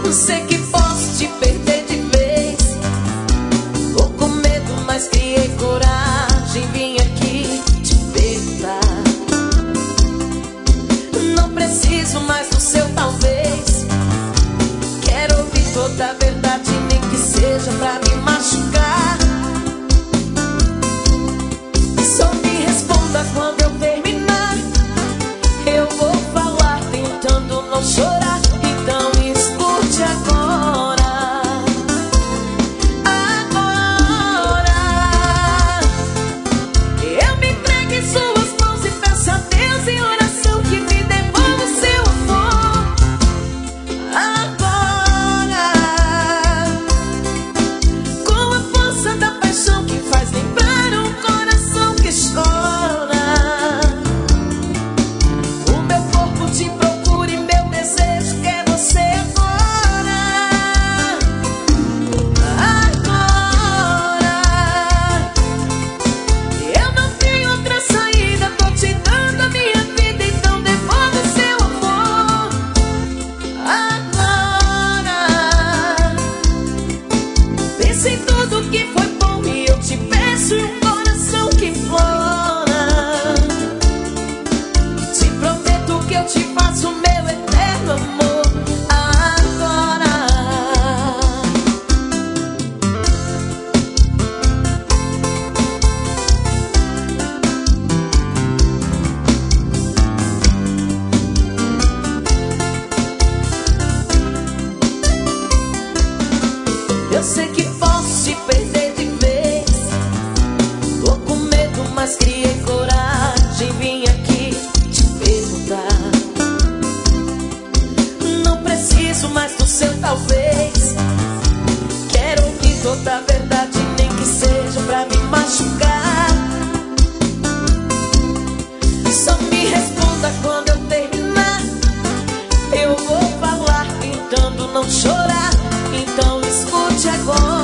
Sei que posso te perder de vez. Tô com medo, mas criei coragem. Vim aqui te perguntar. Não preciso mais do seu talvez. Quero ouvir toda a verdade, nem que seja pra me machucar. Só me responda quando eu terminar. Eu vou falar tentando não chorar. Então escute agora. Agora eu me entrego em suas mãos e peço a Deus em oração que me devolva o seu amor. Agora, com a força da paixão que faz lembrar um coração que chora. O meu corpo te procura e meu desejo quer você agora. Agora eu não tenho outra saída, tô te dando a minha vida, então devolva o seu amor. Agora pense em tudo que foi bom e eu te peço um coração que implora. Te prometo que eu te faço meu eterno amor. Agora eu sei que posso te perder de vez. Tô com medo, mas criei coragem. Vim aqui te perguntar. Não preciso mais do seu talvez. Quero ouvir toda a verdade, nem que seja pra me machucar. Só me responda quando eu terminar. Eu vou falar tentando não chorar. Então escute agora.